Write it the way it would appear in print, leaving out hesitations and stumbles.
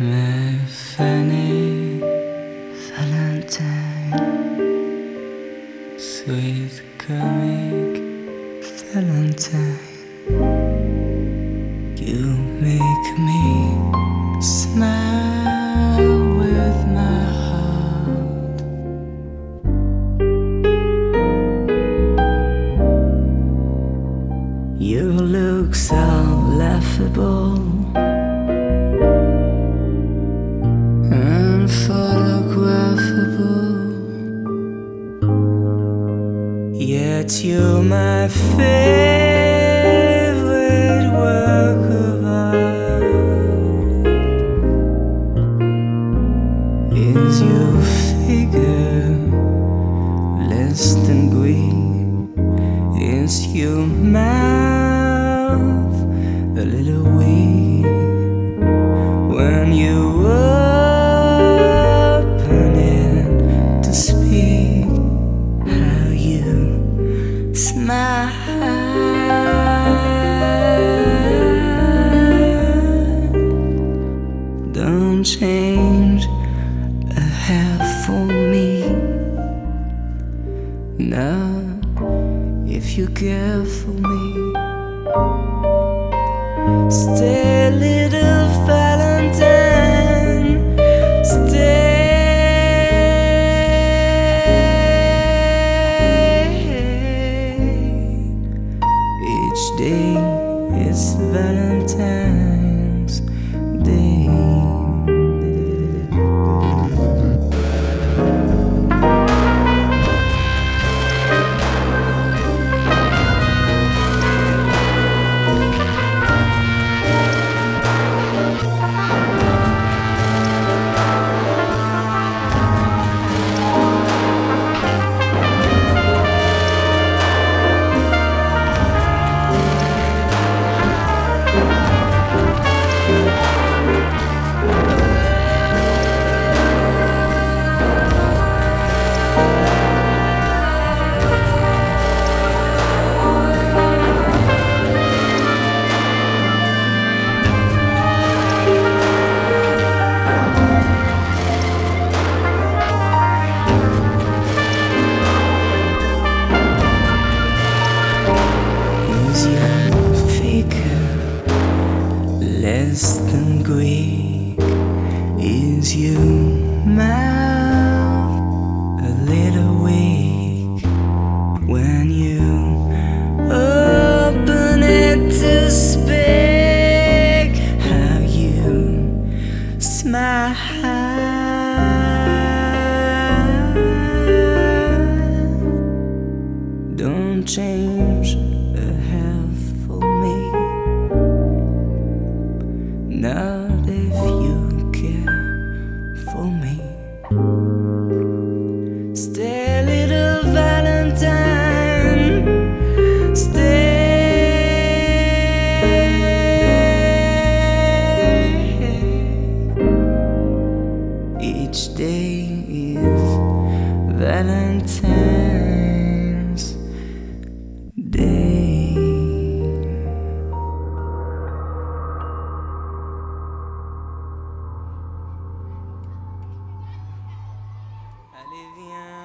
My funny Valentine, sweet comic Valentine, you make me smile with my heart. Your looks are laughable, unphotographable, yet you're my favorite work of art. Is your figure less than green? Is your mouth a little weak when you open it to speak? How you smile, don't change a hair for me. Not if you care for me. Stay, little Valentine, stay. Each day is Valentine's Day. Is your figure less than Greek? Is your mouth a little weak when you open it to speak? How you smile, don't change a hair for me. Not if you care for me. Stay, little Valentine, stay. Each day is Valentine's Day. Allez, viens.